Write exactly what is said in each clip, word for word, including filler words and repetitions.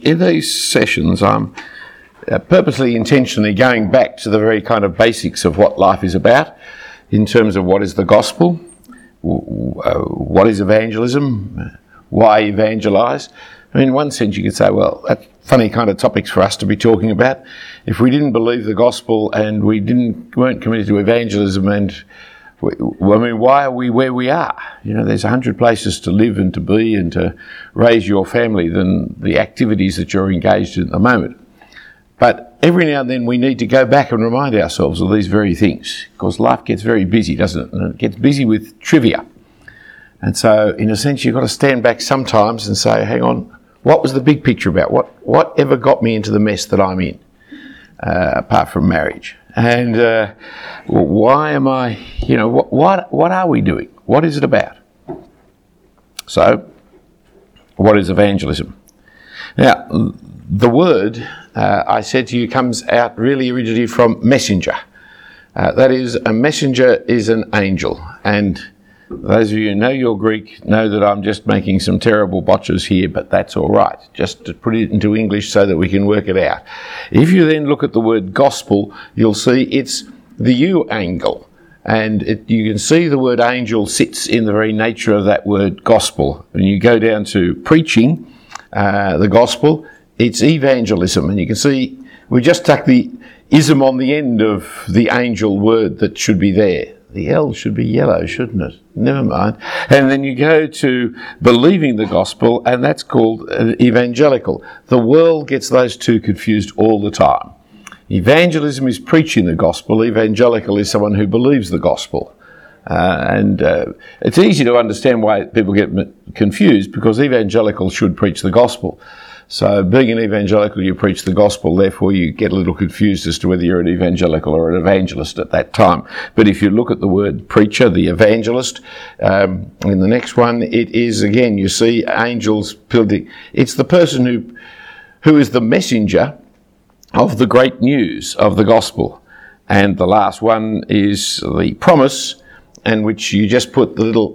In these sessions, I'm uh, purposely, intentionally going back to the very kind of basics of what life is about in terms of what is the gospel, w- uh, what is evangelism, why evangelise. I mean, in one sense you could say, well, that's funny kind of topics for us to be talking about. If we didn't believe the gospel and we didn't weren't committed to evangelism, and we, I mean, why are we where we are? You know, there's a hundred places to live and to be and to raise your family than the activities that you're engaged in at the moment. But every now and then we need to go back and remind ourselves of these very things, because life gets very busy, doesn't it? And it gets busy with trivia. And so, in a sense, you've got to stand back sometimes and say, hang on, what was the big picture about? What what ever got me into the mess that I'm in, uh, apart from marriage? And uh, why am I, you know, what, what what are we doing? What is it about? So, what is evangelism? Now, the word, uh, I said to you, comes out really originally from messenger. Uh, that is, a messenger is an angel. And those of you who know your Greek know that I'm just making some terrible botches here, but that's all right, just to put it into English so that we can work it out. If you then look at the word gospel, you'll see it's the U angle, and it, you can see the word angel sits in the very nature of that word gospel. When you go down to preaching uh, the gospel, it's evangelism, and you can see we just tuck the ism on the end of the angel word that should be there. The L should be yellow, shouldn't it? Never mind. And then you go to believing the gospel, and that's called evangelical. The world gets those two confused all the time. Evangelism is preaching the gospel. Evangelical is someone who believes the gospel. Uh, and uh, it's easy to understand why people get confused, because evangelical should preach the gospel. So being an evangelical, you preach the gospel, therefore you get a little confused as to whether you're an evangelical or an evangelist at that time. But if you look at the word preacher, the evangelist, um, in the next one, it is, again, you see angels building. It's the person who, who is the messenger of the great news of the gospel. And the last one is the promise, and which you just put the little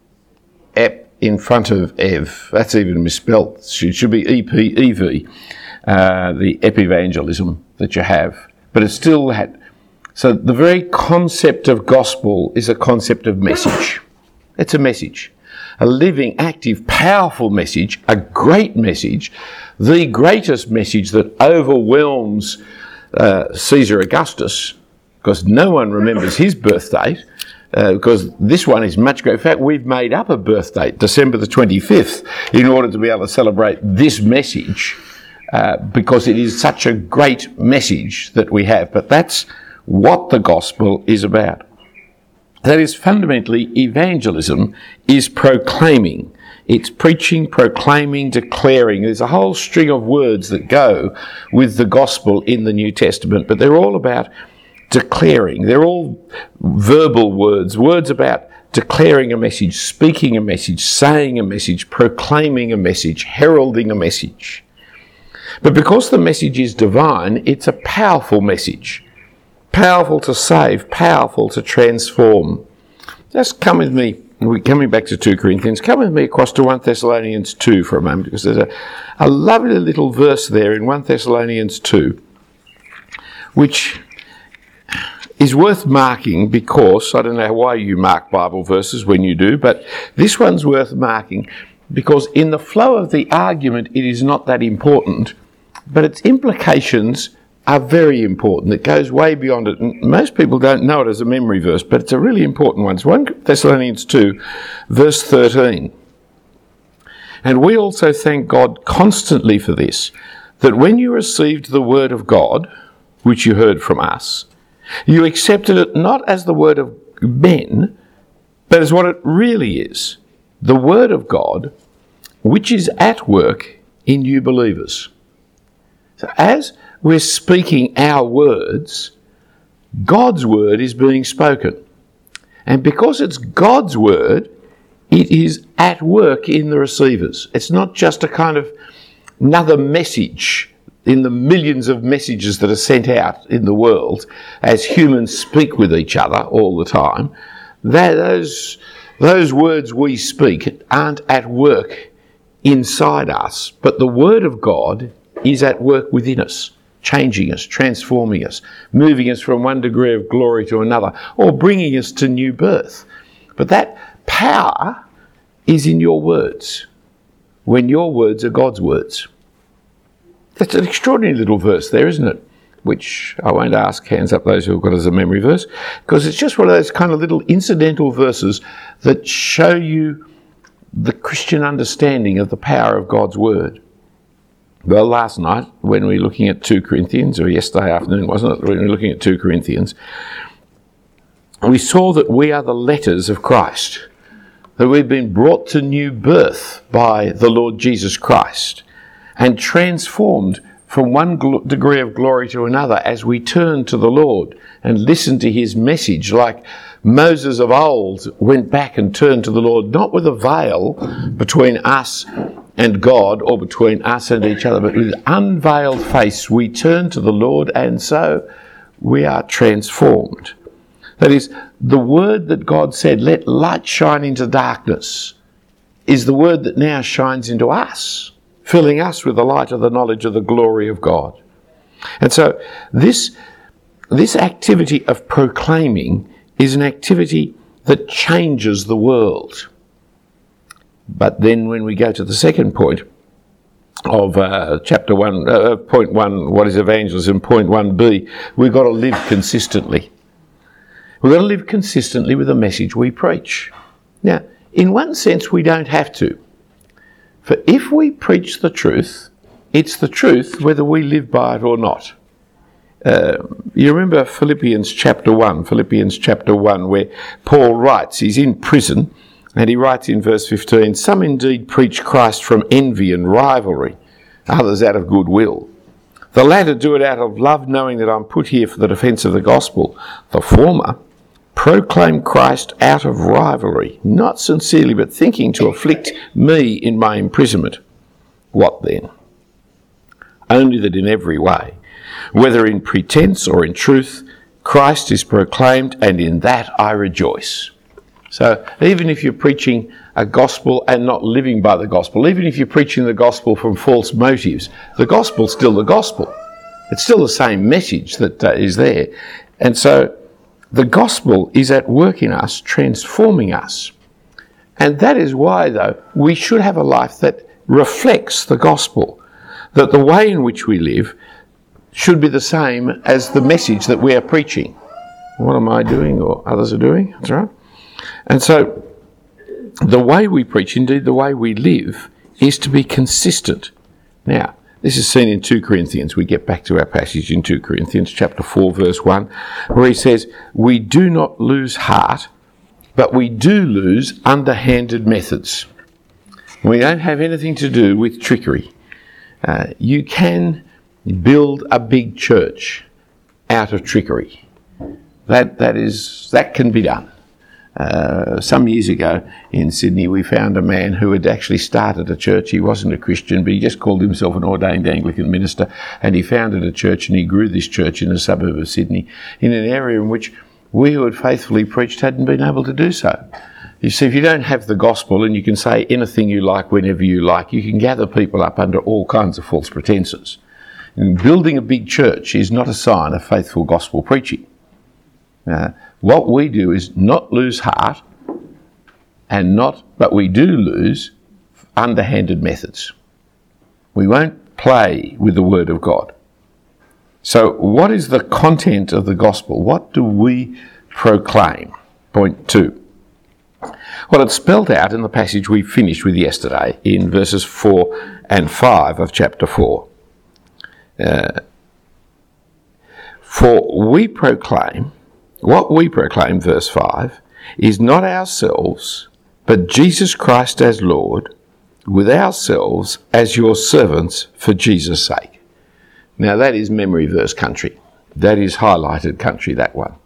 ep in front of Ev. That's even misspelt. It should be E P E V, uh, the epivangelism that you have. But it's still that. So the very concept of gospel is a concept of message. It's a message. A living, active, powerful message, a great message, the greatest message that overwhelms uh, Caesar Augustus, because no one remembers his birth date. Uh, because this one is much greater. In fact, we've made up a birth date, December the twenty-fifth, in order to be able to celebrate this message, uh, because it is such a great message that we have. But that's what the gospel is about. That is, fundamentally, evangelism is proclaiming. It's preaching, proclaiming, declaring. There's a whole string of words that go with the gospel in the New Testament, but they're all about declaring. They're all verbal words, words about declaring a message, speaking a message, saying a message, proclaiming a message, heralding a message. But because the message is divine, it's a powerful message. Powerful to save, powerful to transform. Just come with me, we're coming back to two Corinthians, come with me across to First Thessalonians two for a moment, because there's a, a lovely little verse there in First Thessalonians two, which is worth marking, because, I don't know why you mark Bible verses when you do, but this one's worth marking because in the flow of the argument it is not that important, but its implications are very important. It goes way beyond it. And most people don't know it as a memory verse, but it's a really important one. It's First Thessalonians two, verse thirteen. And we also thank God constantly for this, that when you received the word of God, which you heard from us, you accepted it not as the word of men, but as what it really is, the word of God, which is at work in you believers. So as we're speaking our words, God's word is being spoken. And because it's God's word, it is at work in the receivers. It's not just a kind of another message in the millions of messages that are sent out in the world as humans speak with each other all the time. That, those, those words we speak aren't at work inside us, but the Word of God is at work within us, changing us, transforming us, moving us from one degree of glory to another, or bringing us to new birth. But that power is in your words, when your words are God's words. That's an extraordinary little verse there, isn't it? Which I won't ask, hands up those who've got it as a memory verse, because it's just one of those kind of little incidental verses that show you the Christian understanding of the power of God's Word. Well, last night, when we were looking at two Corinthians, or yesterday afternoon, wasn't it, when we were looking at two Corinthians, we saw that we are the letters of Christ, that we've been brought to new birth by the Lord Jesus Christ and transformed from one gl- degree of glory to another as we turn to the Lord and listen to his message, like Moses of old went back and turned to the Lord, not with a veil between us and God or between us and each other, but with unveiled face we turn to the Lord, and so we are transformed. That is, the word that God said, let light shine into darkness, is the word that now shines into us, filling us with the light of the knowledge of the glory of God. And so this, this activity of proclaiming is an activity that changes the world. But then when we go to the second point of uh, chapter one, uh, point one, what is evangelism, point one B, we've got to live consistently. We've got to live consistently with the message we preach. Now, in one sense, we don't have to. For if we preach the truth, it's the truth whether we live by it or not. Uh, you remember Philippians chapter one, Philippians chapter one, where Paul writes, he's in prison, and he writes in verse fifteen, some indeed preach Christ from envy and rivalry, others out of goodwill. The latter do it out of love, knowing that I'm put here for the defence of the gospel. The former proclaim Christ out of rivalry, not sincerely, but thinking to afflict me in my imprisonment. What then? Only that in every way, whether in pretense or in truth, Christ is proclaimed, and in that I rejoice. So even if you're preaching a gospel and not living by the gospel, even if you're preaching the gospel from false motives, the gospel's still the gospel. It's still the same message that uh, is there. And so the gospel is at work in us, transforming us. And that is why, though, we should have a life that reflects the gospel, that the way in which we live should be the same as the message that we are preaching. What am I doing or others are doing? That's right. And so the way we preach, indeed the way we live, is to be consistent. Now, this is seen in two Corinthians. We get back to our passage in two Corinthians chapter four, verse one, where he says, we do not lose heart, but we do lose underhanded methods. We don't have anything to do with trickery. Uh, you can build a big church out of trickery. That that is that can be done. Uh, some years ago in Sydney, we found a man who had actually started a church. He wasn't a Christian, but he just called himself an ordained Anglican minister, and he founded a church, and he grew this church in a suburb of Sydney, in an area in which we who had faithfully preached hadn't been able to do so. You see, if you don't have the gospel and you can say anything you like whenever you like, you can gather people up under all kinds of false pretences. And building a big church is not a sign of faithful gospel preaching. Uh, what we do is not lose heart, and not, but we do lose underhanded methods. We won't play with the Word of God. So what is the content of the gospel? What do we proclaim? Point two. Well, it's spelled out in the passage we finished with yesterday in verses four and five of chapter four. Uh, For we proclaim, what we proclaim, verse five, is not ourselves, but Jesus Christ as Lord, with ourselves as your servants for Jesus' sake. Now that is memory verse country. That is highlighted country, that one.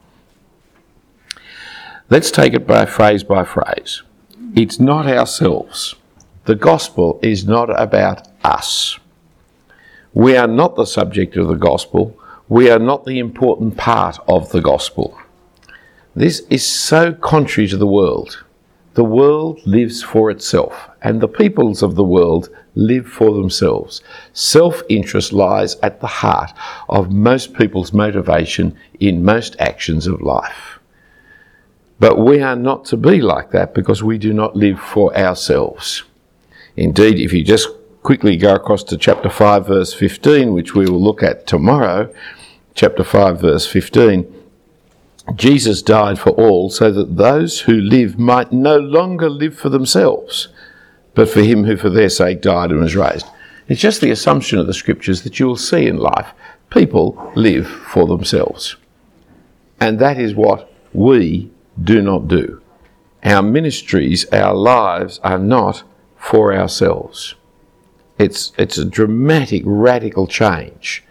Let's take it by phrase by phrase. It's not ourselves. The gospel is not about us. We are not the subject of the gospel. We are not the important part of the gospel. This is so contrary to the world. The world lives for itself, and the peoples of the world live for themselves. Self-interest lies at the heart of most people's motivation in most actions of life. But we are not to be like that, because we do not live for ourselves. Indeed, if you just quickly go across to chapter five, verse fifteen, which we will look at tomorrow, chapter five, verse fifteen, Jesus died for all, so that those who live might no longer live for themselves, but for him who for their sake died and was raised. It's just the assumption of the scriptures that you will see in life. People live for themselves. And that is what we do not do. Our ministries, our lives are not for ourselves. It's, it's a dramatic, radical change.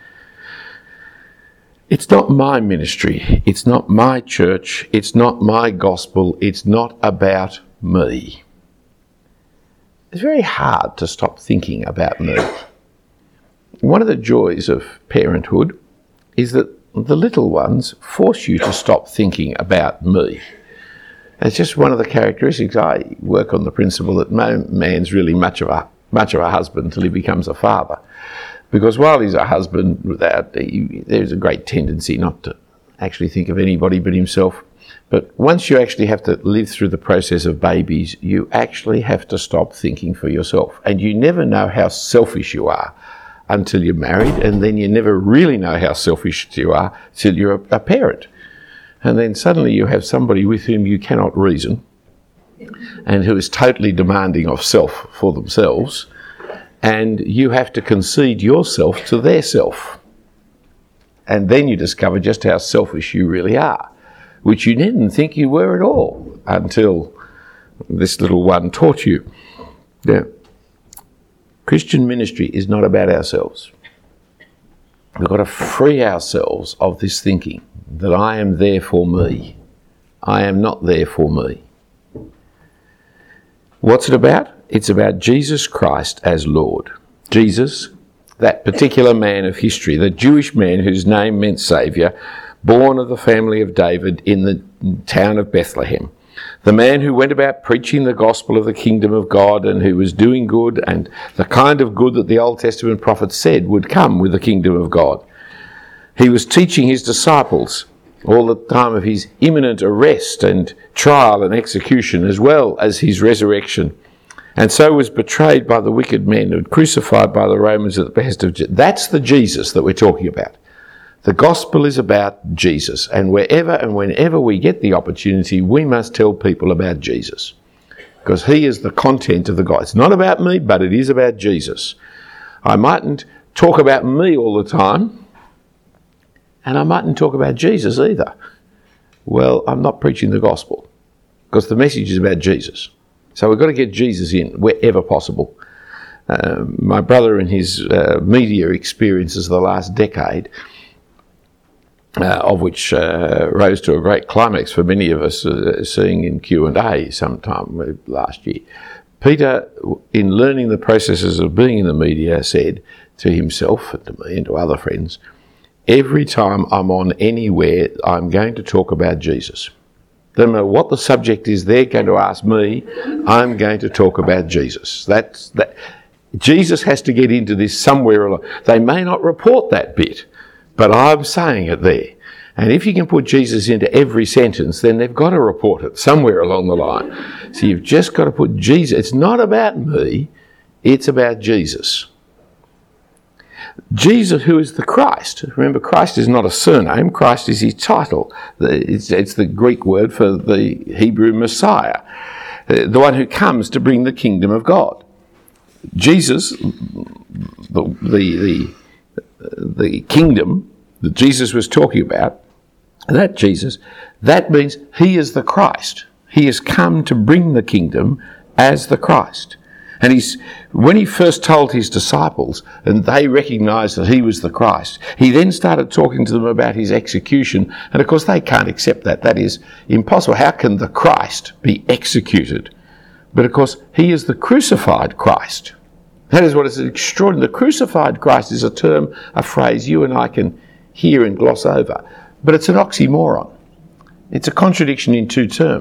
It's not my ministry, it's not my church, it's not my gospel, it's not about me. It's very hard to stop thinking about me. One of the joys of parenthood is that the little ones force you to stop thinking about me. It's just one of the characteristics. I work on the principle that no man's really much of a, much of a husband until he becomes a father. Because while he's a husband, without, he, there's a great tendency not to actually think of anybody but himself. But once you actually have to live through the process of babies, you actually have to stop thinking for yourself. And you never know how selfish you are until you're married, and then you never really know how selfish you are till you're a, a parent. And then suddenly you have somebody with whom you cannot reason, and who is totally demanding of self for themselves, and you have to concede yourself to their self. And then you discover just how selfish you really are, which you didn't think you were at all until this little one taught you. Now, Christian ministry is not about ourselves. We've got to free ourselves of this thinking that I am there for me. I am not there for me. What's it about? It's about Jesus Christ as Lord. Jesus, that particular man of history, the Jewish man whose name meant Saviour, born of the family of David in the town of Bethlehem. The man who went about preaching the gospel of the kingdom of God, and who was doing good, and the kind of good that the Old Testament prophets said would come with the kingdom of God. He was teaching his disciples all the time of his imminent arrest and trial and execution, as well as his resurrection. And so was betrayed by the wicked men and crucified by the Romans at the behest of Jesus. That's the Jesus that we're talking about. The gospel is about Jesus, and wherever and whenever we get the opportunity, we must tell people about Jesus, because he is the content of the gospel. It's not about me, but it is about Jesus. I mightn't talk about me all the time, and I mightn't talk about Jesus either. Well, I'm not preaching the gospel, because the message is about Jesus. So we've got to get Jesus in wherever possible. Uh, my brother, in his uh, media experiences of the last decade, uh, of which uh, rose to a great climax for many of us, uh, seeing in Q and A sometime last year, Peter, in learning the processes of being in the media, said to himself and to me and to other friends, every time I'm on anywhere, I'm going to talk about Jesus. No matter what the subject is they're going to ask me, I'm going to talk about Jesus. That's that. Jesus has to get into this somewhere along. They may not report that bit, but I'm saying it there. And if you can put Jesus into every sentence, then they've got to report it somewhere along the line. So you've just got to put Jesus. It's not about me, it's about Jesus. Jesus, who is the Christ. Remember, Christ is not a surname. Christ is his title. It's, it's the Greek word for the Hebrew Messiah, the one who comes to bring the kingdom of God. Jesus, the, the, the, the kingdom that Jesus was talking about, that Jesus, that means he is the Christ. He has come to bring the kingdom as the Christ. And he's, when he first told his disciples, and they recognised that he was the Christ, he then started talking to them about his execution. And of course they can't accept that. That is impossible. How can the Christ be executed? But of course he is the crucified Christ. That is what is extraordinary. The crucified Christ is a term, a phrase you and I can hear and gloss over. But it's an oxymoron. It's a contradiction in two terms.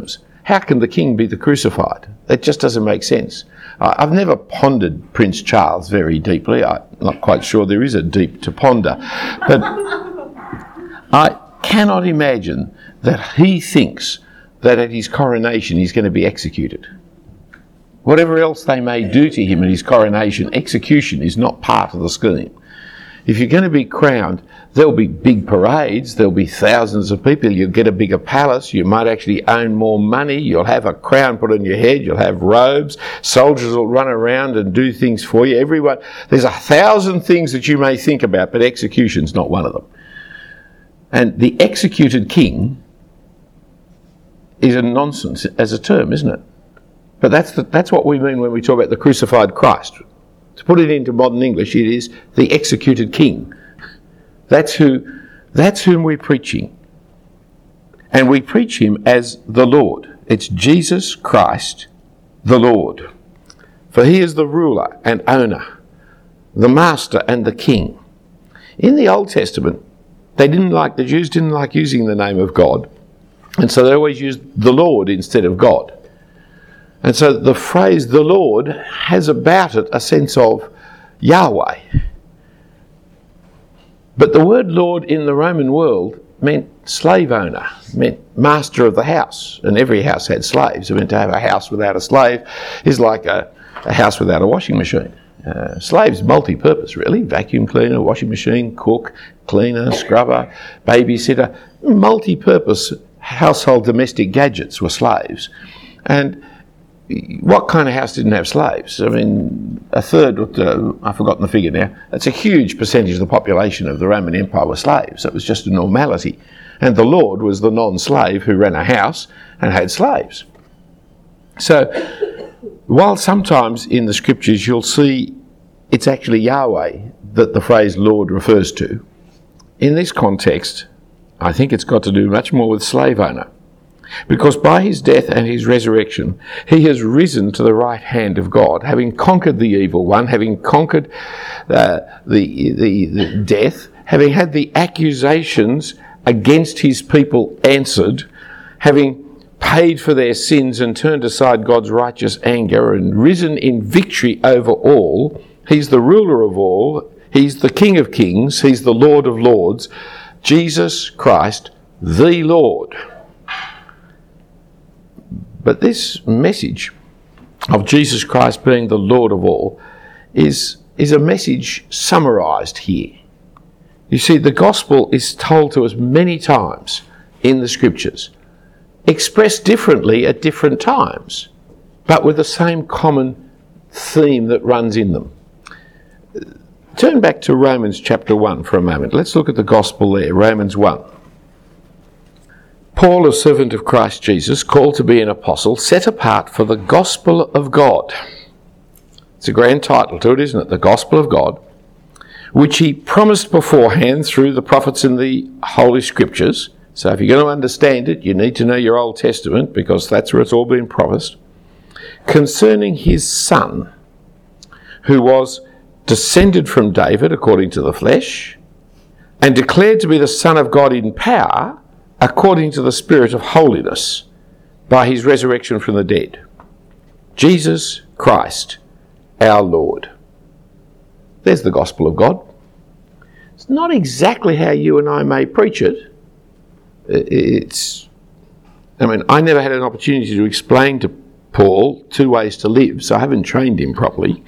how can the king be the crucified? It just doesn't make sense. I've never pondered Prince Charles very deeply. I'm not quite sure there is a deep to ponder. But I cannot imagine that he thinks that at his coronation he's going to be executed. Whatever else they may do to him at his coronation, execution is not part of the scheme. If you're going to be crowned, there'll be big parades, there'll be thousands of people, you'll get a bigger palace, you might actually own more money, you'll have a crown put on your head, you'll have robes, soldiers will run around and do things for you. Everyone, there's a thousand things that you may think about, but execution's not one of them. And the executed king is a nonsense as a term, isn't it? But that's the, that's what we mean when we talk about the crucified Christ. To put it into modern English, it is the executed king. That's who, that's whom we're preaching. And we preach him as the Lord. It's Jesus Christ, the Lord. For he is the ruler and owner, the master and the king. In the Old Testament, they didn't like, the Jews didn't like using the name of God. And so they always used the Lord instead of God. And so the phrase the Lord has about it a sense of Yahweh. But the word Lord in the Roman world meant slave owner, meant master of the house. And every house had slaves. I mean, to have a house without a slave is like a, a house without a washing machine. Uh, slaves multi-purpose really, vacuum cleaner, washing machine, cook, cleaner, scrubber, babysitter, multi-purpose household domestic gadgets were slaves. And what kind of house didn't have slaves? I mean, a third, uh, I've forgotten the figure now, that's a huge percentage of the population of the Roman Empire were slaves. It was just a normality. And the Lord was the non-slave who ran a house and had slaves. So, while sometimes in the scriptures you'll see it's actually Yahweh that the phrase Lord refers to, in this context, I think it's got to do much more with slave owner. Because by his death and his resurrection, he has risen to the right hand of God, having conquered the evil one, having conquered uh, the, the, the death, having had the accusations against his people answered, having paid for their sins and turned aside God's righteous anger and risen in victory over all. He's the ruler of all. He's the King of kings. He's the Lord of lords. Jesus Christ, the Lord. But this message of Jesus Christ being the Lord of all is, is a message summarised here. You see, the gospel is told to us many times in the scriptures, expressed differently at different times, but with the same common theme that runs in them. Turn back to Romans chapter one for a moment. Let's look at the gospel there, Romans one. Paul, a servant of Christ Jesus, called to be an apostle, set apart for the gospel of God. It's a grand title to it, isn't it? The gospel of God, which he promised beforehand through the prophets in the Holy Scriptures. So if you're going to understand it, you need to know your Old Testament, because that's where it's all been promised. Concerning his Son, who was descended from David according to the flesh, and declared to be the Son of God in power, according to the Spirit of holiness, by his resurrection from the dead. Jesus Christ, our Lord. There's the gospel of God. It's not exactly how you and I may preach it. It's, I mean, I never had an opportunity to explain to Paul two ways to live, so I haven't trained him properly.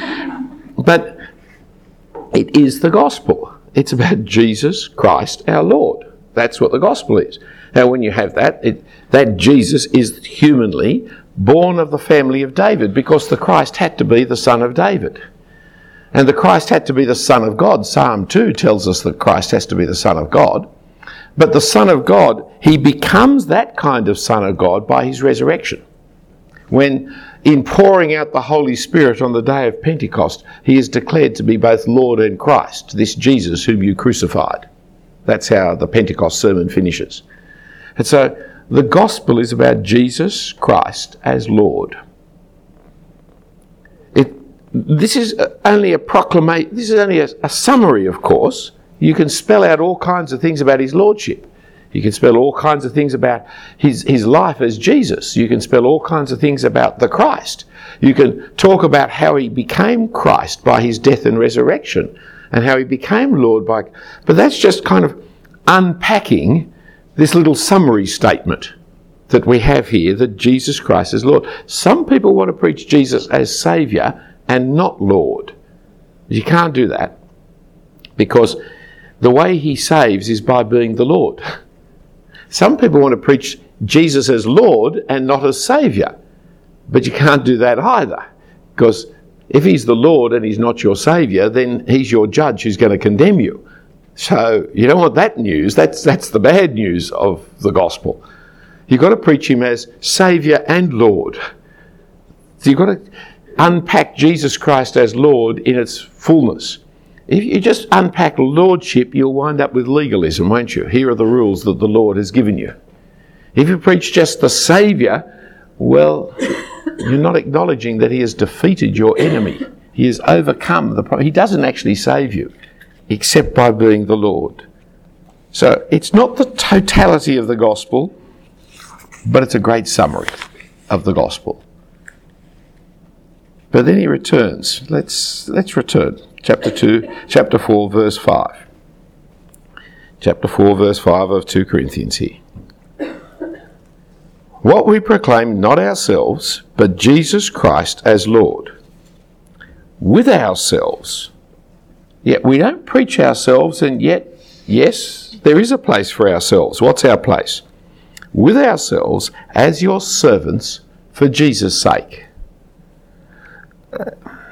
But it is the gospel. It's about Jesus Christ, our Lord. That's what the gospel is. Now, when you have that, it, that Jesus is humanly born of the family of David, because the Christ had to be the son of David. And the Christ had to be the Son of God. Psalm two tells us that Christ has to be the Son of God. But the Son of God, he becomes that kind of Son of God by his resurrection. When, in pouring out the Holy Spirit on the day of Pentecost, he is declared to be both Lord and Christ, this Jesus whom you crucified. That's how the Pentecost sermon finishes. And so the gospel is about Jesus Christ as Lord. It, this is only a proclamation, this is only a, a summary, of course. You can spell out all kinds of things about his lordship. You can spell all kinds of things about his, his life as Jesus. You can spell all kinds of things about the Christ. You can talk about how he became Christ by his death and resurrection, and how he became Lord by... But that's just kind of unpacking this little summary statement that we have here, that Jesus Christ is Lord. Some people want to preach Jesus as Saviour and not Lord. You can't do that, because the way he saves is by being the Lord. Some people want to preach Jesus as Lord and not as Saviour, but you can't do that either, because if he's the Lord and he's not your Saviour, then he's your judge who's going to condemn you. So you don't want that news. That's that's the bad news of the gospel. You've got to preach him as Saviour and Lord. So you've got to unpack Jesus Christ as Lord in its fullness. If you just unpack lordship, you'll wind up with legalism, won't you? Here are the rules that the Lord has given you. If you preach just the Saviour, well, you're not acknowledging that he has defeated your enemy. He has overcome the problem. He doesn't actually save you, except by being the Lord. So it's not the totality of the gospel, but it's a great summary of the gospel. But then he returns. Let's let's return. Chapter two, chapter four, verse five. Chapter four, verse five of two Corinthians here. What we proclaim, not ourselves, but Jesus Christ as Lord, with ourselves. Yet we don't preach ourselves, and yet, yes, there is a place for ourselves. What's our place? With ourselves as your servants for Jesus' sake. Uh,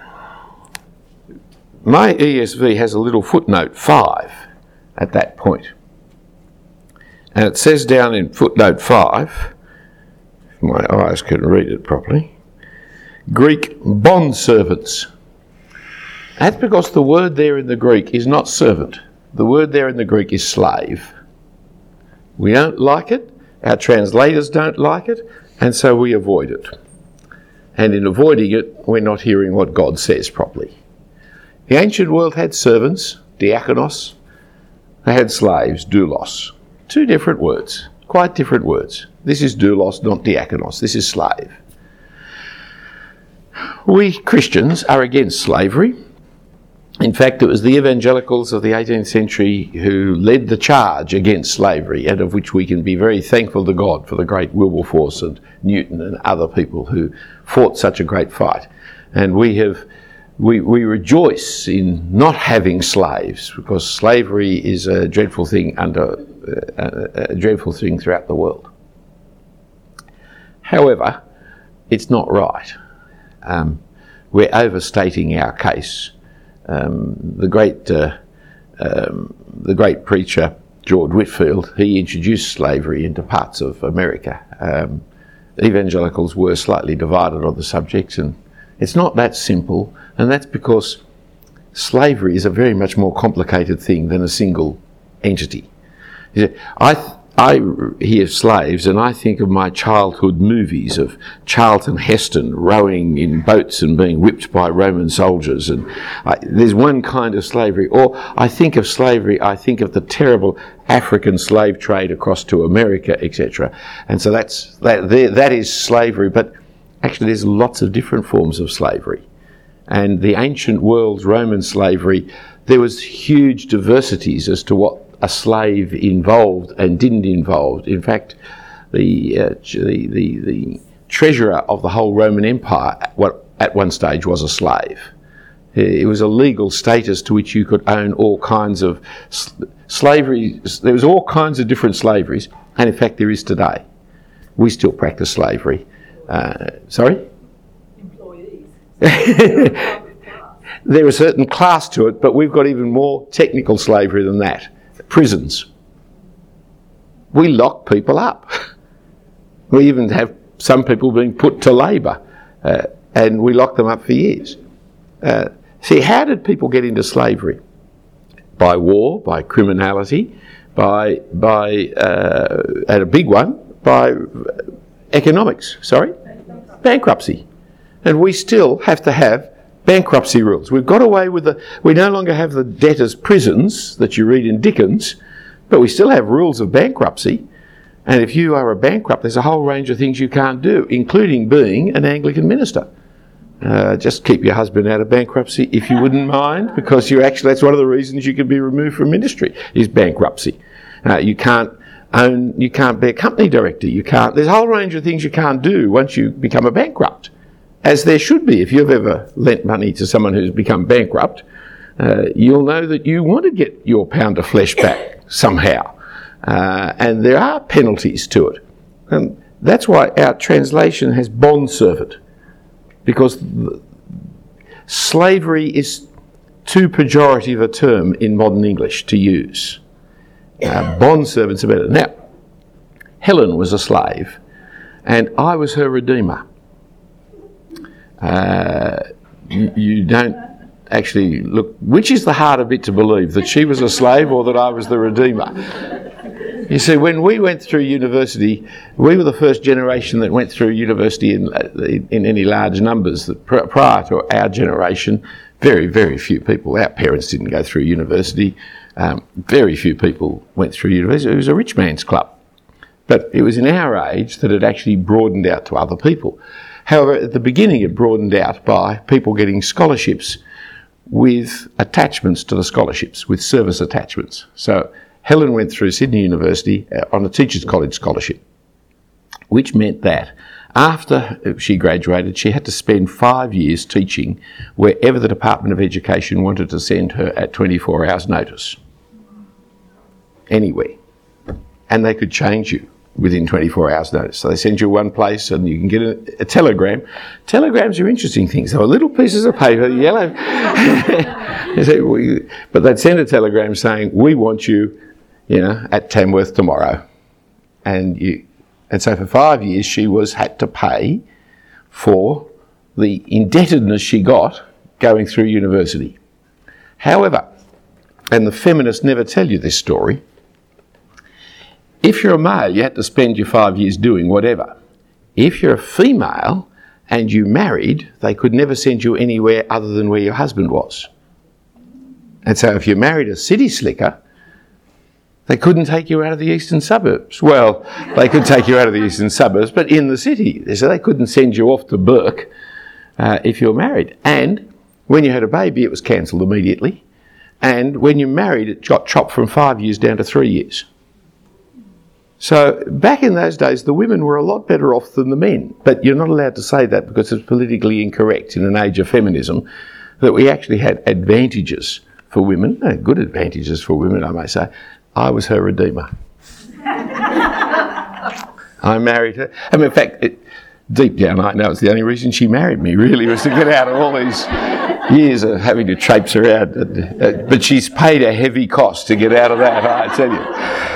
my E S V has a little footnote five at that point. And it says down in footnote five, if my eyes can read it properly, Greek bondservants. That's because the word there in the Greek is not servant. The word there in the Greek is slave. We don't like it. Our translators don't like it, and so we avoid it. And in avoiding it, we're not hearing what God says properly. The ancient world had servants, diakonos. They had slaves, doulos. Two different words, quite different words. This is doulos, not diakonos. This is slave. We Christians are against slavery. In fact, it was the evangelicals of the eighteenth century who led the charge against slavery, and of which we can be very thankful to God for the great Wilberforce and Newton and other people who fought such a great fight. And we have, we, we rejoice in not having slaves, because slavery is a dreadful thing under a, a dreadful thing throughout the world. However, it's not right. Um, we're overstating our case. Um, the great uh, um, the great preacher George Whitefield, he introduced slavery into parts of America. Um, evangelicals were slightly divided on the subject, and it's not that simple, and that's because slavery is a very much more complicated thing than a single entity. I th- I hear slaves and I think of my childhood movies of Charlton Heston rowing in boats and being whipped by Roman soldiers, and I, there's one kind of slavery. Or I think of slavery, I think of the terrible African slave trade across to America, et cetera. And so that's that. That is slavery, but actually there's lots of different forms of slavery. And the ancient world's Roman slavery, there was huge diversities as to what a slave involved and didn't involve. In fact, the, uh, the the the treasurer of the whole Roman Empire at, what, at one stage was a slave. It was a legal status to which you could own all kinds of sl- slavery. There was all kinds of different slaveries, and in fact there is today. We still practice slavery. Uh, sorry? Employees. There is a certain class to it, but we've got even more technical slavery than that. Prisons. We lock people up. We even have some people being put to labour, uh, and we lock them up for years. Uh, see, how did people get into slavery? By war, by criminality, by, by uh, and a big one, by economics, sorry? Bankruptcy. And we still have to have bankruptcy rules. We've got away with the... We no longer have the debtors' prisons that you read in Dickens, But we still have rules of bankruptcy. And if you are a bankrupt, there's a whole range of things you can't do, including being an Anglican minister. Uh, just keep your husband out of bankruptcy if you wouldn't mind, because you actually, that's one of the reasons you can be removed from ministry, is bankruptcy. Uh, you can't own, you can't be a company director, you can't, there's a whole range of things you can't do once you become a bankrupt. As there should be. If you've ever lent money to someone who's become bankrupt, uh, you'll know that you want to get your pound of flesh back somehow. Uh, and there are penalties to it. And that's why our translation has bondservant, because slavery is too pejorative a term in modern English to use. Uh, bondservants are better. Now, Helen was a slave, and I was her redeemer. Uh, you, you don't actually look... Which is the harder bit to believe, that she was a slave or that I was the redeemer? You see, when we went through university, we were the first generation that went through university in, in any large numbers. That prior to our generation, very, very few people, our parents didn't go through university, um, very few people went through university. It was a rich man's club. But it was in our age that it actually broadened out to other people. However, at the beginning it broadened out by people getting scholarships with attachments to the scholarships, with service attachments. So Helen went through Sydney University on a Teachers College scholarship, which meant that after she graduated, she had to spend five years teaching wherever the Department of Education wanted to send her at twenty-four hours notice. Anywhere. And they could change you within twenty-four hours notice. So they send you one place and you can get a, a telegram. Telegrams are interesting things. They were little pieces of paper, yellow. But they'd send a telegram saying, we want you, you know, at Tamworth tomorrow. And you, and so for five years she was had to pay for the indebtedness she got going through university. However, and the feminists never tell you this story, if you're a male, you had to spend your five years doing whatever. If you're a female and you married, they could never send you anywhere other than where your husband was. And so if you married a city slicker, they couldn't take you out of the eastern suburbs. Well, they could take you out of the eastern suburbs, but in the city. So they couldn't send you off to Burke uh, if you're married. And when you had a baby, it was cancelled immediately. And when you married, it got chopped from five years down to three years. So back in those days, the women were a lot better off than the men. But you're not allowed to say that because it's politically incorrect in an age of feminism, that we actually had advantages for women, uh, good advantages for women, I may say. I was her redeemer. I married her. I mean, in fact, it, deep down, I know it's the only reason she married me, really, was to get out of all these years of having to traipse around. Uh, but she's paid a heavy cost to get out of that, I tell you.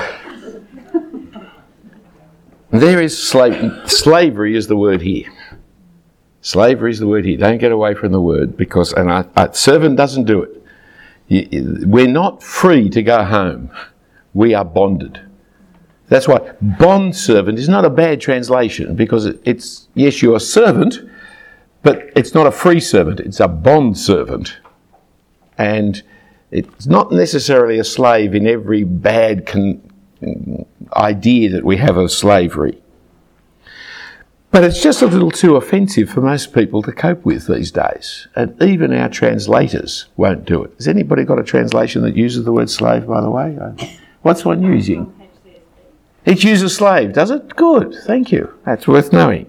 There is slave, slavery is the word here. Slavery is the word here. Don't get away from the word, because and I, I, servant doesn't do it. You, we're not free to go home. We are bonded. That's why bond servant is not a bad translation, because it, it's, yes, you're a servant, but it's not a free servant. It's a bond servant. And it's not necessarily a slave in every bad con- idea that we have of slavery. But it's just a little too offensive for most people to cope with these days. And even our translators won't do it. Has anybody got a translation that uses the word slave, by the way? What's one using? It uses slave, does it? Good, thank you. That's worth knowing.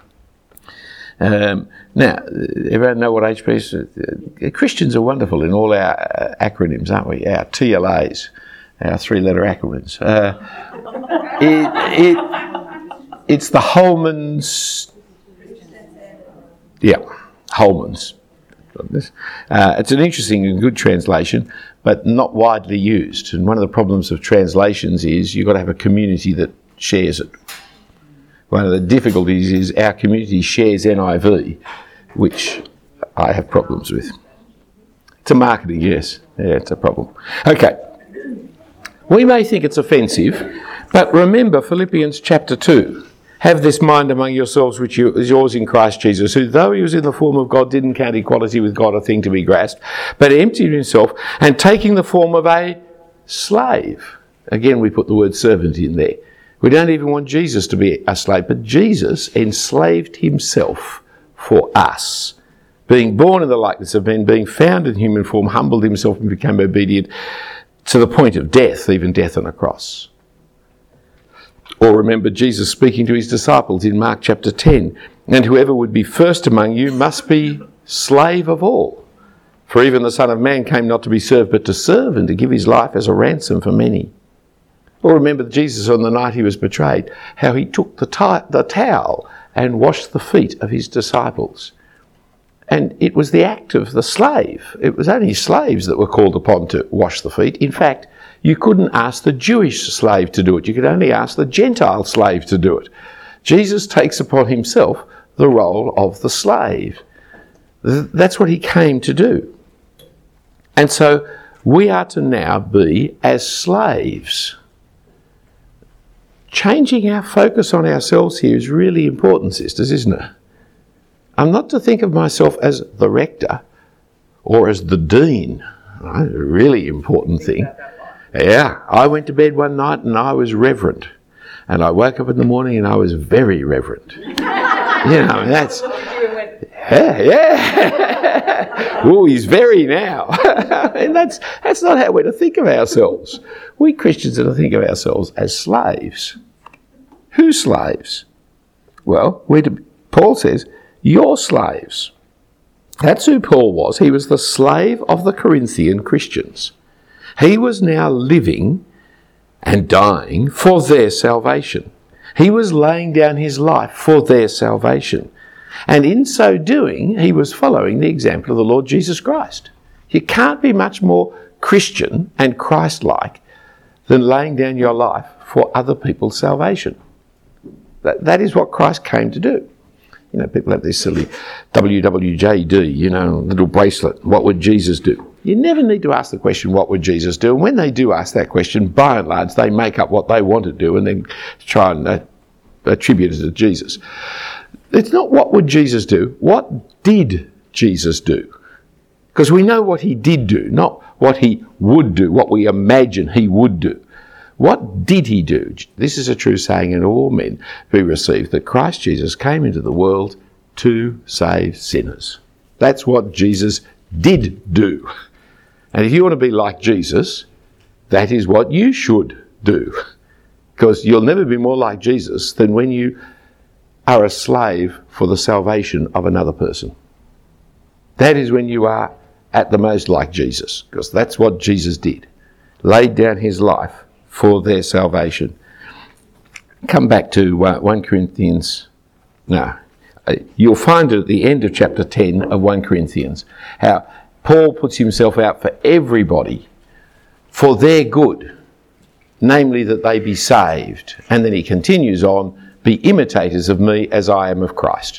Um, now, everyone know what H P is? Uh, Christians are wonderful in all our uh, acronyms, aren't we? Our T L As. Our three-letter acronyms. Uh, it, it, it's the Holman's... Yeah, Holman's. Uh, it's an interesting and good translation, but not widely used. And one of the problems of translations is you've got to have a community that shares it. One of the difficulties is our community shares N I V, which I have problems with. It's a marketing, yes. Yeah, it's a problem. Okay. We may think it's offensive, but remember Philippians chapter two. Have this mind among yourselves which is yours in Christ Jesus, who though he was in the form of God didn't count equality with God a thing to be grasped, but emptied himself, and taking the form of a slave. Again, we put the word servant in there. We don't even want Jesus to be a slave, but Jesus enslaved himself for us. Being born in the likeness of men, being found in human form, humbled himself and became obedient to the point of death, even death on a cross. Or remember Jesus speaking to his disciples in Mark chapter ten, and whoever would be first among you must be slave of all. For even the Son of Man came not to be served, but to serve and to give his life as a ransom for many. Or remember Jesus on the night he was betrayed, how he took the, t- the towel and washed the feet of his disciples. And it was the act of the slave. It was only slaves that were called upon to wash the feet. In fact, you couldn't ask the Jewish slave to do it. You could only ask the Gentile slave to do it. Jesus takes upon himself the role of the slave. That's what he came to do. And so we are to now be as slaves. Changing our focus on ourselves here is really important, sisters, isn't it? I'm not to think of myself as the rector or as the dean. Right? A really important thing. Yeah, I went to bed one night and I was reverend. And I woke up in the morning and I was very reverend. You know, that's... Yeah, yeah. Oh, he's very now. And that's that's not how we're to think of ourselves. We Christians are to think of ourselves as slaves. Who's slaves? Well, we're to, Paul says, you're slaves. That's who Paul was. He was the slave of the Corinthian Christians. He was now living and dying for their salvation. He was laying down his life for their salvation. And in so doing, he was following the example of the Lord Jesus Christ. You can't be much more Christian and Christ-like than laying down your life for other people's salvation. That, that is what Christ came to do. You know, people have this silly W W J D, you know, little bracelet. What would Jesus do? You never need to ask the question, what would Jesus do? And when they do ask that question, by and large, they make up what they want to do and then try and uh, attribute it to Jesus. It's not what would Jesus do, what did Jesus do? Because we know what he did do, not what he would do, what we imagine he would do. What did he do? This is a true saying in all men be received, that Christ Jesus came into the world to save sinners. That's what Jesus did do. And if you want to be like Jesus, that is what you should do. Because you'll never be more like Jesus than when you are a slave for the salvation of another person. That is when you are at the most like Jesus, because that's what Jesus did. Laid down his life for their salvation. Come back to uh, First Corinthians. No, uh, you'll find it at the end of chapter ten of First Corinthians, how Paul puts himself out for everybody for their good, namely that they be saved. And then he continues on, be imitators of me as I am of Christ.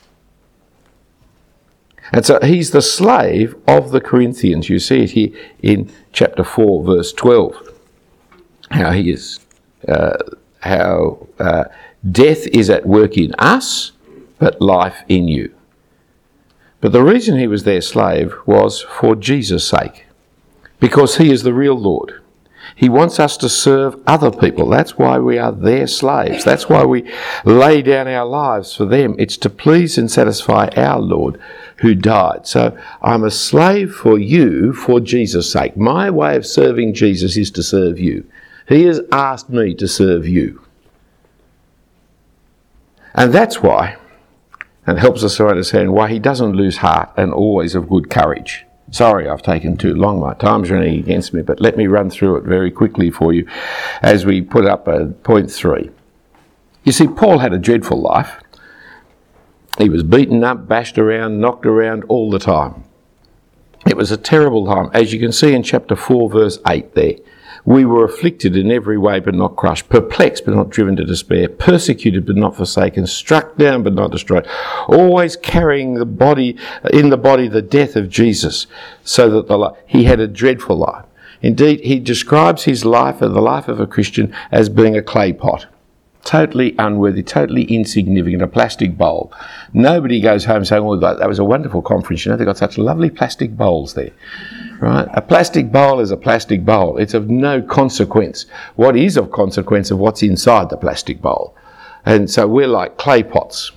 And so he's the slave of the Corinthians. You see it here in chapter four, verse twelve. How he is, uh, how uh, death is at work in us, but life in you. But the reason he was their slave was for Jesus' sake, because he is the real Lord. He wants us to serve other people. That's why we are their slaves. That's why we lay down our lives for them. It's to please and satisfy our Lord who died. So I'm a slave for you for Jesus' sake. My way of serving Jesus is to serve you. He has asked me to serve you. And that's why, and it helps us to understand why he doesn't lose heart and always of good courage. Sorry, I've taken too long. My time's running against me, but let me run through it very quickly for you as we put up uh, point three. You see, Paul had a dreadful life. He was beaten up, bashed around, knocked around all the time. It was a terrible time, as you can see in chapter four, verse eight there. We were afflicted in every way but not crushed, perplexed but not driven to despair, persecuted but not forsaken, struck down but not destroyed, always carrying the body in the body the death of Jesus, so that the li- he had a dreadful life. Indeed, he describes his life and the life of a Christian as being a clay pot. Totally unworthy, totally insignificant, a plastic bowl. Nobody goes home saying, oh, that was a wonderful conference, you know, they've got such lovely plastic bowls there. Right? A plastic bowl is a plastic bowl. It's of no consequence. What is of consequence of what's inside the plastic bowl. And so we're like clay pots.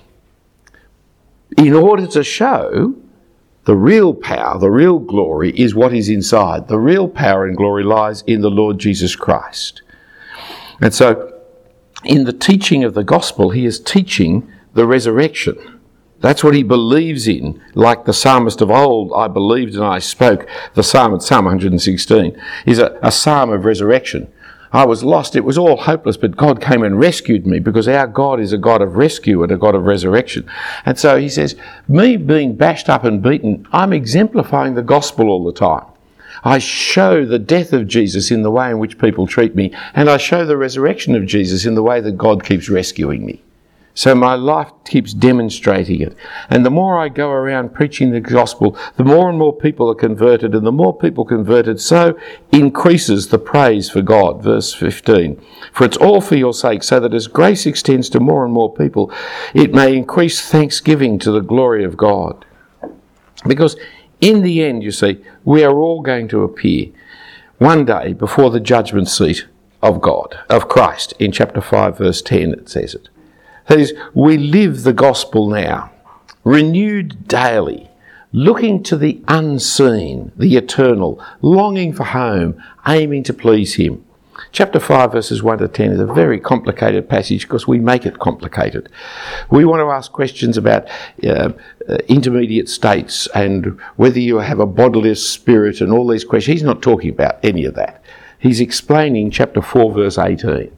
In order to show the real power, the real glory is what is inside. The real power and glory lies in the Lord Jesus Christ. And so in the teaching of the gospel, he is teaching the resurrection. That's what he believes in. Like the psalmist of old, I believed and I spoke. The psalm, Psalm one hundred sixteen, is a, a psalm of resurrection. I was lost, it was all hopeless, but God came and rescued me, because our God is a God of rescue and a God of resurrection. And so he says, me being bashed up and beaten, I'm exemplifying the gospel all the time. I show the death of Jesus in the way in which people treat me, and I show the resurrection of Jesus in the way that God keeps rescuing me. So my life keeps demonstrating it. And the more I go around preaching the gospel, the more and more people are converted, and the more people converted, so increases the praise for God. Verse fifteen, for it's all for your sake, so that as grace extends to more and more people, it may increase thanksgiving to the glory of God. Because in the end, you see, we are all going to appear one day before the judgment seat of God, of Christ. In chapter five, verse ten, it says it. That is, we live the gospel now, renewed daily, looking to the unseen, the eternal, longing for home, aiming to please him. Chapter five, verses one to ten is a very complicated passage because we make it complicated. We want to ask questions about uh, uh, intermediate states and whether you have a bodiless spirit and all these questions. He's not talking about any of that. He's explaining chapter four, verse eighteen.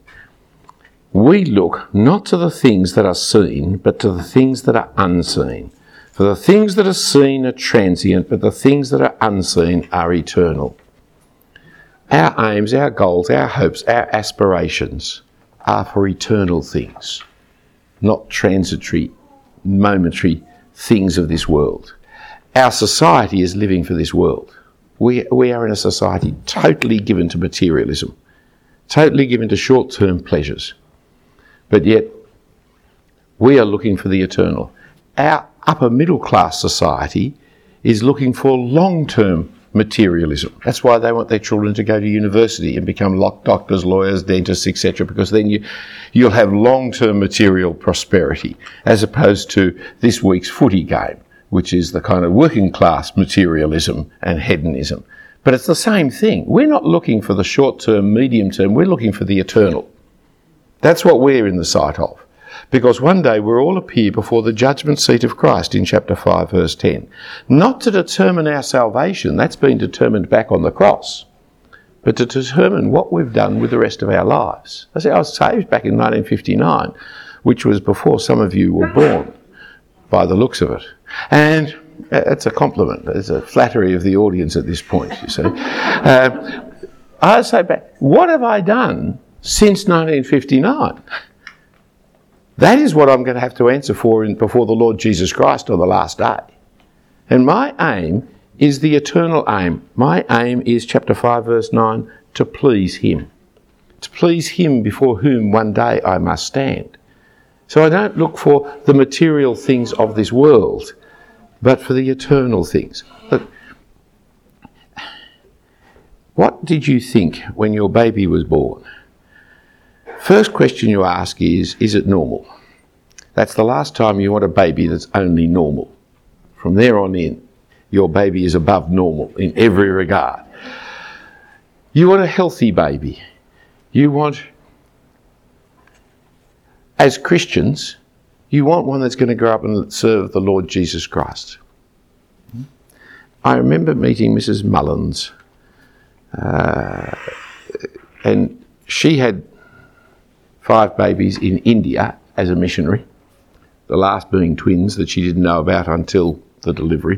We look not to the things that are seen, but to the things that are unseen. For the things that are seen are transient, but the things that are unseen are eternal. Our aims, our goals, our hopes, our aspirations are for eternal things, not transitory, momentary things of this world. Our society is living for this world. We, we are in a society totally given to materialism, totally given to short-term pleasures. But yet, we are looking for the eternal. Our upper middle class society is looking for long-term materialism. That's why they want their children to go to university and become doctors, lawyers, dentists, et cetera, because then you, you'll have long-term material prosperity, as opposed to this week's footy game, which is the kind of working class materialism and hedonism. But it's the same thing. We're not looking for the short-term, medium-term, we're looking for the eternal. That's what we're in the sight of. Because one day we'll all appear before the judgment seat of Christ in chapter five, verse ten. Not to determine our salvation, that's been determined back on the cross, but to determine what we've done with the rest of our lives. I say I was saved back in nineteen fifty-nine, which was before some of you were born, by the looks of it. And it's a compliment. It's a flattery of the audience at this point, you see. Uh, I say back, what have I done since nineteen fifty-nine? That is what I'm going to have to answer for in, before the Lord Jesus Christ on the last day. And my aim is the eternal aim. My aim is, chapter five, verse nine, to please him. To please him before whom one day I must stand. So I don't look for the material things of this world, but for the eternal things. Look, what did you think when your baby was born? First question you ask is, is it normal? That's the last time you want a baby that's only normal. From there on in, your baby is above normal in every regard. You want a healthy baby. You want, as Christians, you want one that's going to grow up and serve the Lord Jesus Christ. I remember meeting Missus Mullins, uh, and she had five babies in India as a missionary, the last being twins that she didn't know about until the delivery.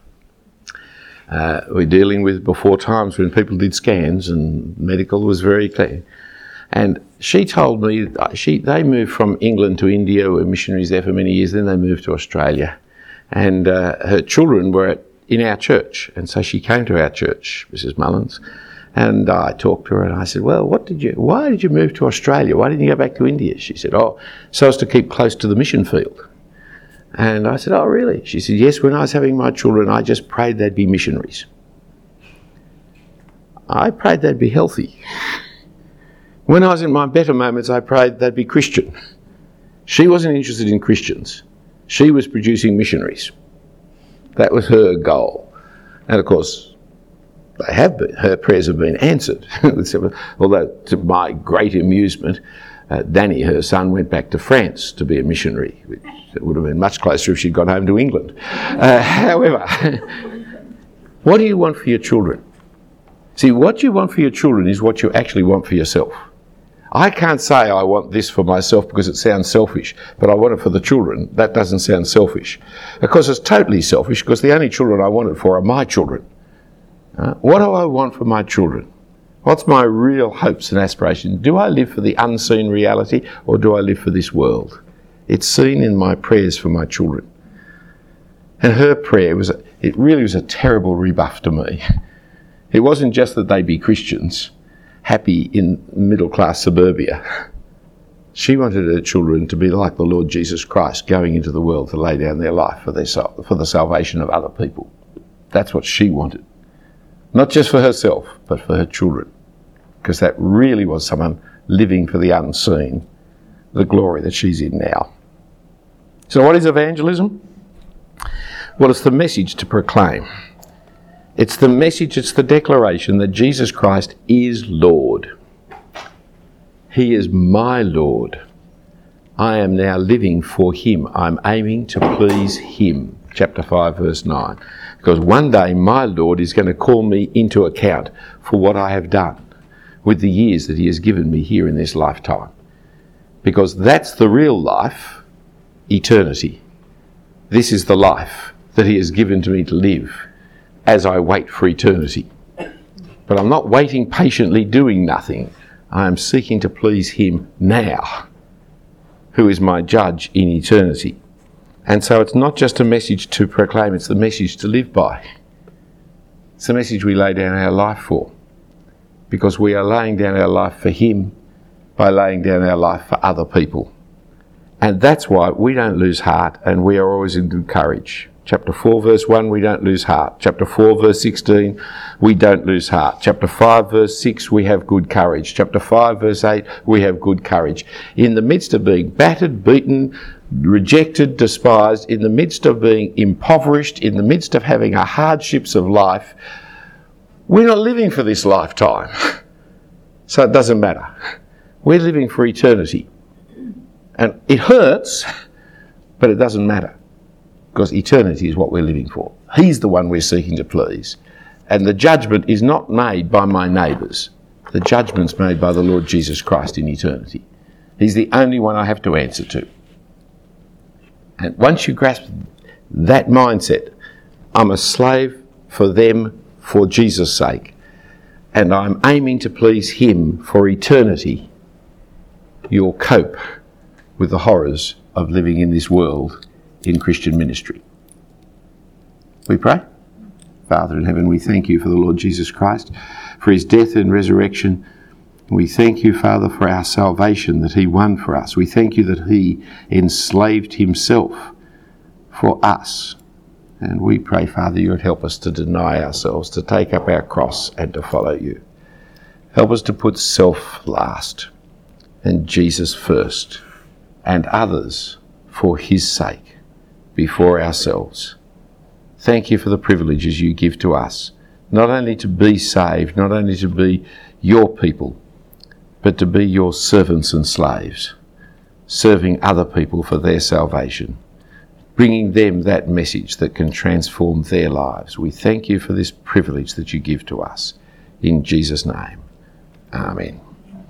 Uh, we're dealing with before times when people did scans and medical was very clear. And she told me she they moved from England to India, were missionaries there for many years, then they moved to Australia. And uh, her children were at, in our church, and so she came to our church, Missus Mullins. And I talked to her and I said, well, what did you, why did you move to Australia? Why didn't you go back to India? She said, oh, so as to keep close to the mission field. And I said, oh, really? She said, yes, when I was having my children, I just prayed they'd be missionaries. I prayed they'd be healthy. When I was in my better moments, I prayed they'd be Christian. She wasn't interested in Christians. She was producing missionaries. That was her goal. And of course, they have been, her prayers have been answered. Although, to my great amusement, uh, Danny, her son, went back to France to be a missionary, which would have been much closer if she'd gone home to England. Uh, however, what do you want for your children? See, what you want for your children is what you actually want for yourself. I can't say I want this for myself because it sounds selfish, but I want it for the children. That doesn't sound selfish. Of course, it's totally selfish because the only children I want it for are my children. Uh, what do I want for my children? What's my real hopes and aspirations? Do I live for the unseen reality or do I live for this world? It's seen in my prayers for my children. And her prayer was, a, it really was a terrible rebuff to me. It wasn't just that they be Christians, happy in middle-class suburbia. She wanted her children to be like the Lord Jesus Christ, going into the world to lay down their life for, their, for the salvation of other people. That's what she wanted. Not just for herself, but for her children. Because that really was someone living for the unseen, the glory that she's in now. So what is evangelism? Well, it's the message to proclaim. It's the message, it's the declaration that Jesus Christ is Lord. He is my Lord. I am now living for him. I'm aiming to please him. Chapter five, verse nine. Because one day my Lord is going to call me into account for what I have done with the years that he has given me here in this lifetime. Because that's the real life, eternity. This is the life that he has given to me to live as I wait for eternity. But I'm not waiting patiently doing nothing. I am seeking to please him now, who is my judge in eternity. And so it's not just a message to proclaim, it's the message to live by. It's the message we lay down our life for. Because we are laying down our life for him by laying down our life for other people. And that's why we don't lose heart and we are always in good courage. Chapter four, verse one, we don't lose heart. Chapter four, verse sixteen, we don't lose heart. Chapter five, verse six, we have good courage. Chapter five, verse eight, we have good courage. In the midst of being battered, beaten, rejected, despised, in the midst of being impoverished, in the midst of having our hardships of life, we're not living for this lifetime. So it doesn't matter. We're living for eternity. And it hurts, but it doesn't matter. Because eternity is what we're living for. He's the one we're seeking to please. And the judgment is not made by my neighbours. The judgment's made by the Lord Jesus Christ in eternity. He's the only one I have to answer to. And once you grasp that mindset, I'm a slave for them for Jesus' sake, and I'm aiming to please him for eternity, you'll cope with the horrors of living in this world in Christian ministry. We pray. Father in heaven, we thank you for the Lord Jesus Christ, for his death and resurrection. We thank you, Father, for our salvation that he won for us. We thank you that he enslaved himself for us. And we pray, Father, you would help us to deny ourselves, to take up our cross and to follow you. Help us to put self last and Jesus first and others for his sake before ourselves. Thank you for the privileges you give to us, not only to be saved, not only to be your people, but to be your servants and slaves, serving other people for their salvation, bringing them that message that can transform their lives. We thank you for this privilege that you give to us. In Jesus' name, amen.